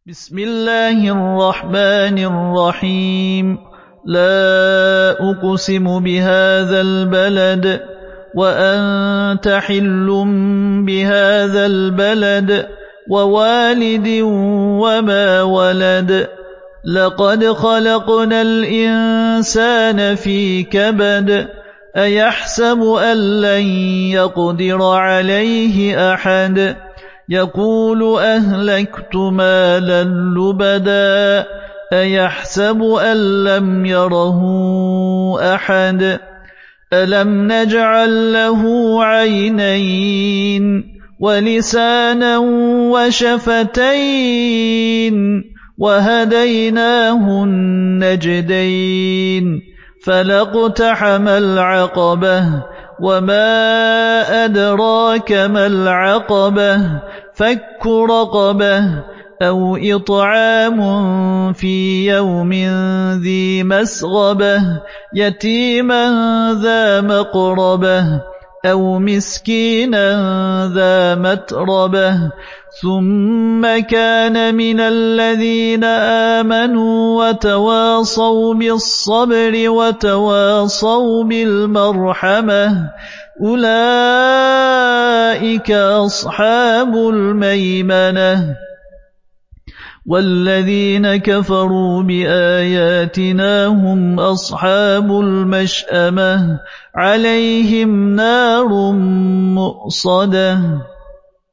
بسم الله الرحمن الرحيم. لا أقسم بهذا البلد وأنت حل بهذا البلد ووالد وما ولد. لقد خلقنا الإنسان في كبد. أيحسب أن لن يقدر عليه أحد. يقول أهلكت مالا لبدا. أيحسب أن لم يره أحد. ألم نجعل له عينين ولسانا وشفتين وهديناه النجدين. فلاقتحم العقبة وما أدراك ما العقبة. فك رقبة أو إطعام في يوم ذي مسغبة يتيما ذا مقربة أو مسكينا ذا متربة. ثم كان من الذين آمنوا وتواصوا بالصبر وتواصوا بالمرحمة. أولئك أصحاب الميمنة. والذين كفروا بآياتنا هم أصحاب المشأمة. عليهم نار مؤصدة.